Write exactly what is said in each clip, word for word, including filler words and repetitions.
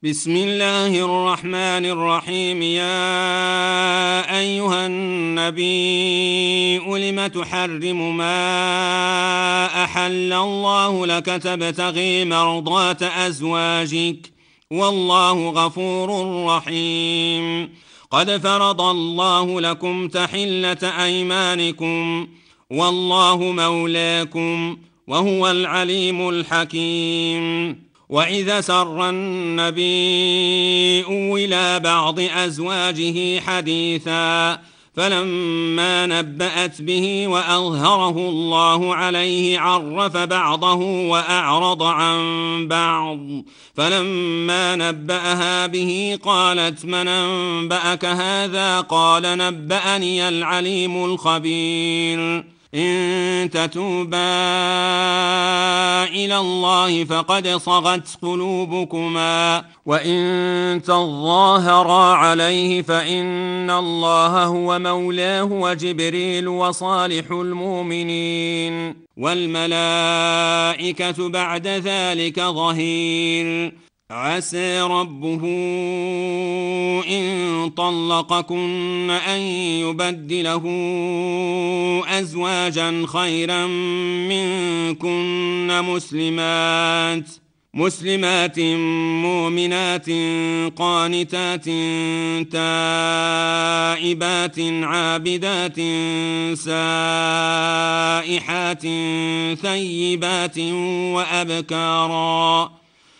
بسم الله الرحمن الرحيم. يا أيها النبي لم تحرم ما أحل الله لك تبتغي مرضات أزواجك والله غفور رحيم. قد فرض الله لكم تحلة أيمانكم والله مولاكم وهو العليم الحكيم. وإذا سر النبي إلى بعض أزواجه حديثا فلما نبأت به وأظهره الله عليه عرف بعضه وأعرض عن بعض، فلما نبأها به قالت من أنبأك هذا؟ قال نبأني العليم الخبير. إن تتوبا إلى الله فقد صغت قلوبكما وإن تظاهرا عليه فإن الله هو مولاه وجبريل وصالح المؤمنين والملائكة بعد ذلك ظهير. عسى ربه إن طلقكن أن يبدله أزواجا خيرا منكن مسلمات مسلمات مؤمنات قانتات تائبات عابدات سائحات ثيبات وأبكارا.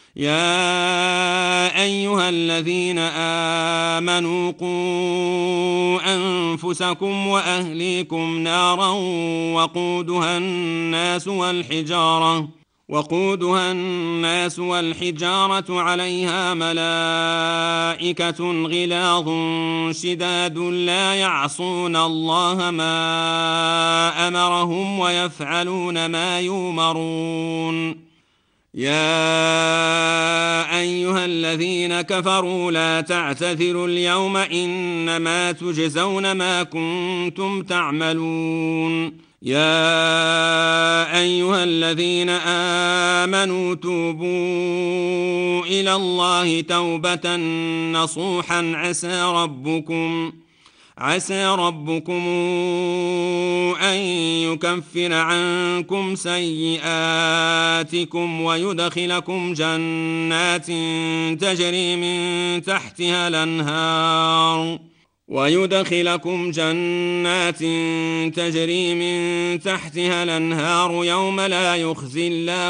يا أيها الذين آمنوا قوا أنفسكم وأهليكم نارا وقودها الناس والحجارة وقودها الناس والحجارة عليها ملائكة غلاظ شداد لا يعصون الله ما أمرهم ويفعلون ما يؤمرون. يا أيها الذين كفروا لا تعتذروا اليوم إنما تجزون ما كنتم تعملون. يا أيها الذين آمنوا توبوا إلى الله توبة نصوحا عسى ربكم عسى ربكم أن يكفر عنكم سيئاتكم ويدخلكم جنات تجري من تحتها الأنهار ويدخلكم جنات تجري من تحتها الأنهار يوم لا يخزي الله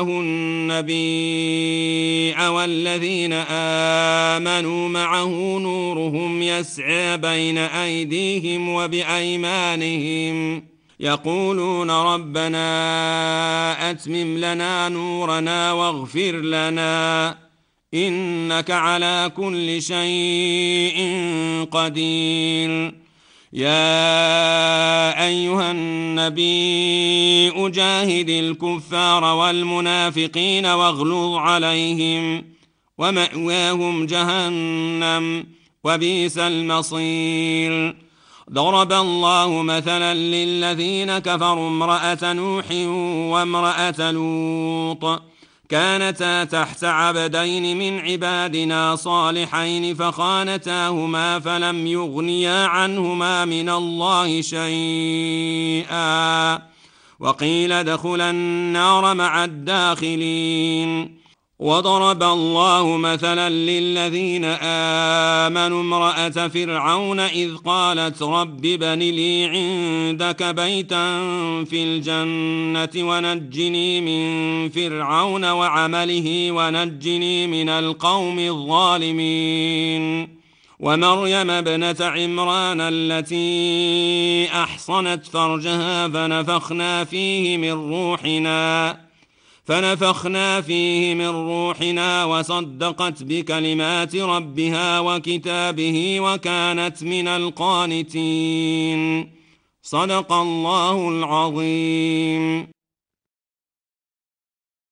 النبي والذين آمنوا معه نورهم يسعى بين أيديهم وبأيمانهم يقولون ربنا أتمم لنا نورنا واغفر لنا إنك على كل شيء قدير. يا أيها النبي أجاهد الكفار والمنافقين واغلظ عليهم ومأواهم جهنم وبئس المصير. ضرب الله مثلا للذين كفروا امرأة نوح وامرأة لوط كانتا تحت عبدين من عبادنا صالحين فخانتاهما فلم يغنيا عنهما من الله شيئا وقيل ادخلا النار مع الداخلين. وضرب الله مثلا للذين آمنوا امرأة فرعون إذ قالت رب ابن لي عندك بيتا في الجنة ونجني من فرعون وعمله ونجني من القوم الظالمين. ومريم ابنة عمران التي أحصنت فرجها فنفخنا فيه من روحنا فنفخنا فيه من روحنا وصدقت بكلمات ربها وكتابه وكانت من القانتين. صدق الله العظيم.